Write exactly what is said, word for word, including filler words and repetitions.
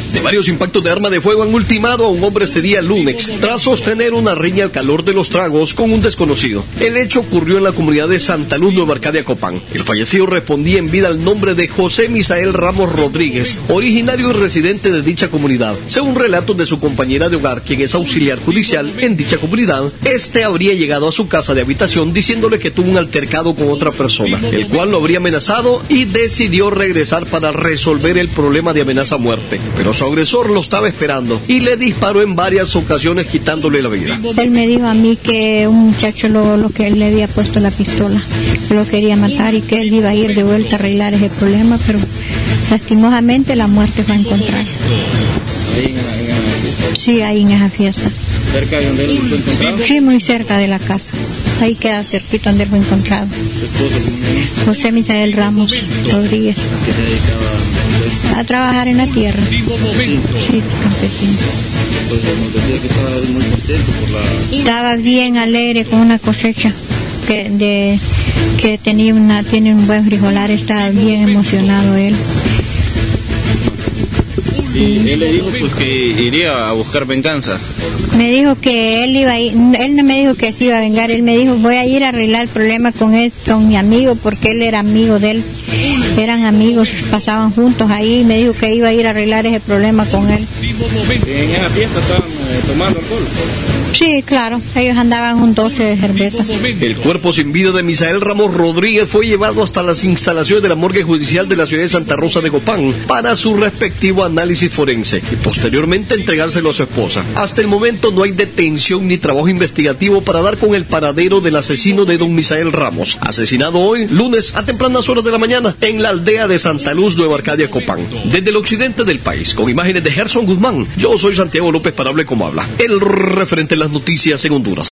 De varios impactos de arma de fuego han ultimado a un hombre este día lunes, tras sostener una riña al calor de los tragos con un desconocido. El hecho ocurrió en la comunidad de Santa Luz, Nueva Arcadia, Copán. El fallecido respondía en vida al nombre de José Misael Ramos Rodríguez, originario y residente de dicha comunidad. Según relatos de su compañera de hogar, quien es auxiliar judicial en dicha comunidad, este habría llegado a su casa de habitación diciéndole que tuvo un altercado con otra persona, el cual lo habría amenazado y decidió regresar para resolver el problema de amenaza a muerte. Pero su agresor lo estaba esperando y le disparó en varias ocasiones quitándole la vida. Él me dijo a mí que un muchacho lo, lo que él le había puesto la pistola, lo quería matar y que él iba a ir de vuelta a arreglar ese problema, pero lastimosamente la muerte fue a encontrar. Sí, ahí en esa fiesta. ¿Cerca de donde él fue encontrado? Sí, muy cerca de la casa. Ahí queda cerquito donde él fue encontrado. José Misael Ramos Rodríguez. ¿Qué se dedicaba? A trabajar en la tierra. Sí, campesino. Pues nos decía que estaba muy contento por la... Estaba bien alegre con una cosecha que de que tenía una tiene un buen frijolar, estaba bien emocionado él. Y él le dijo pues que iría a buscar venganza. Me dijo que él iba a ir, él no me dijo que se iba a vengar, él me dijo voy a ir a arreglar el problema con él, con mi amigo, porque él era amigo de él, eran amigos, pasaban juntos ahí, y me dijo que iba a ir a arreglar ese problema con él. ¿En esa fiesta estaban eh, tomando alcohol? Sí, claro, ellos andaban un doce de cervezas. El cuerpo sin vida de Misael Ramos Rodríguez fue llevado hasta las instalaciones de la morgue judicial de la ciudad de Santa Rosa de Copán para su respectivo análisis forense y posteriormente entregárselo a su esposa. Hasta el momento no hay detención ni trabajo investigativo para dar con el paradero del asesino de don Misael Ramos, asesinado hoy, lunes, a tempranas horas de la mañana, en la aldea de Santa Luz, Nueva Arcadia, Copán. Desde el occidente del país, con imágenes de Gerson Guzmán, yo soy Santiago López para Hable Como Habla, el referente en las noticias en Honduras.